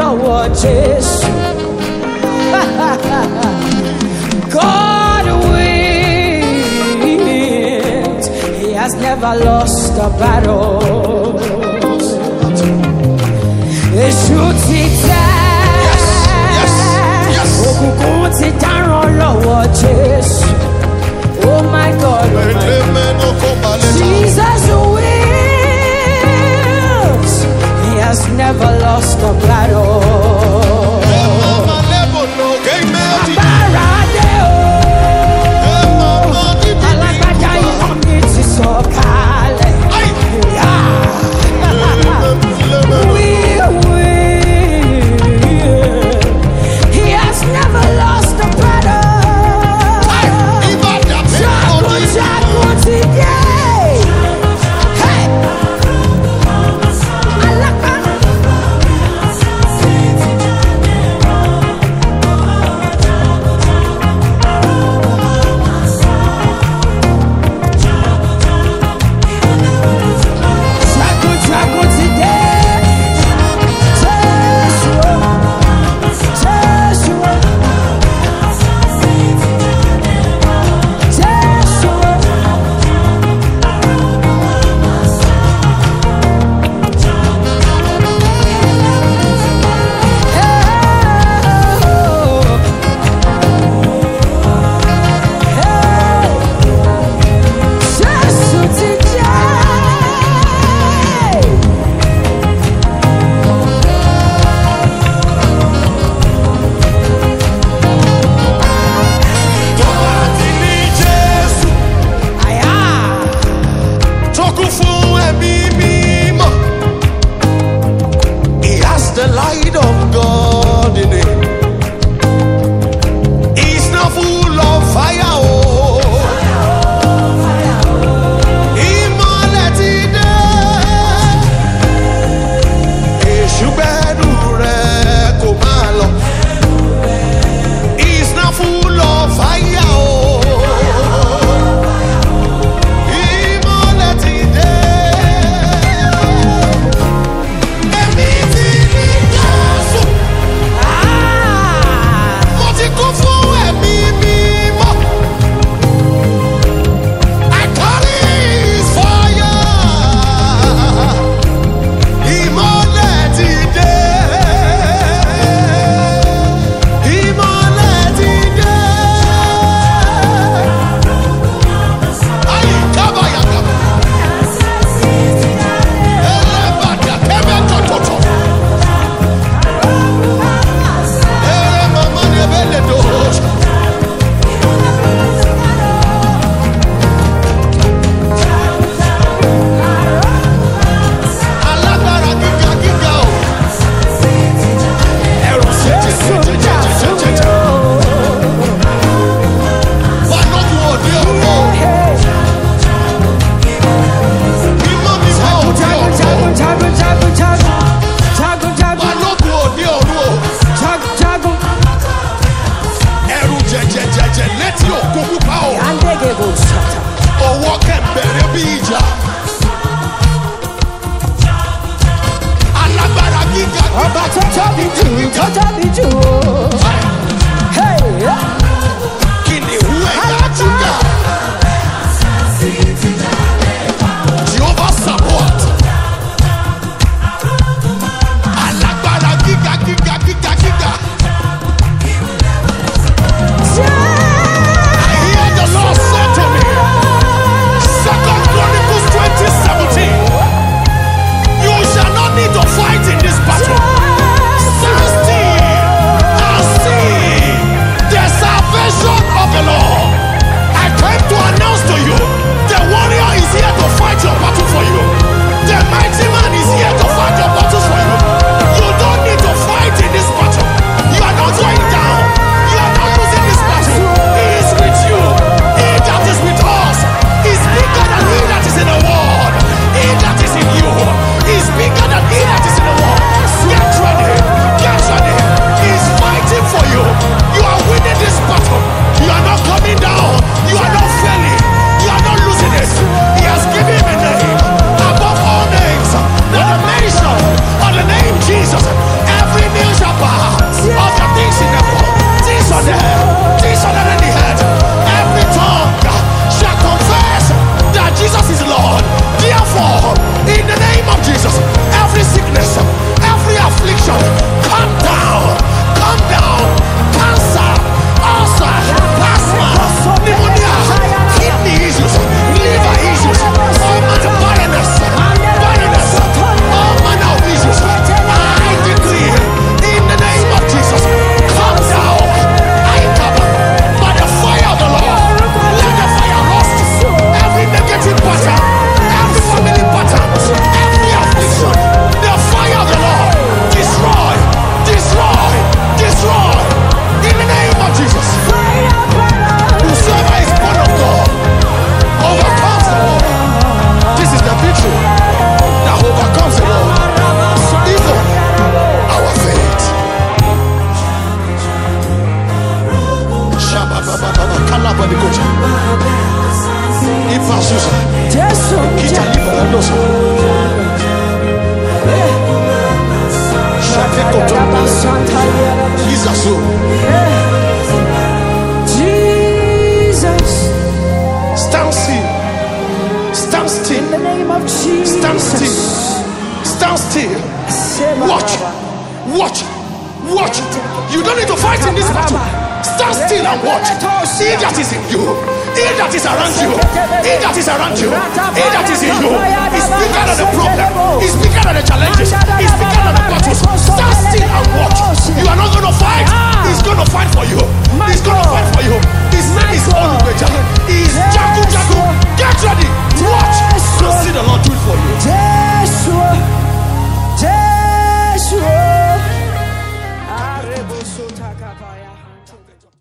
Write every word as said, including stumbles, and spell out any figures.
lọ́wọ́ Jésù. God wins. He has never lost a battle. Èṣù ti tẹ́. Òkùnkùn ti dáràn lọ́wọ́ Jésù. Oh my God, oh my God. Jesus wins. He has never lost a battle. Need to fight in this battle. Stand still. Watch. Watch. You don't need to fight in this battle. Stand still and watch. He that is in you, he that is around you, he that is around you, he that is in you is bigger than the problem, is bigger than the challenges, is bigger than the battles. Stand still and watch. You are not going to fight. He's going to fight for you. He's going to fight for you. His name is Olubeja.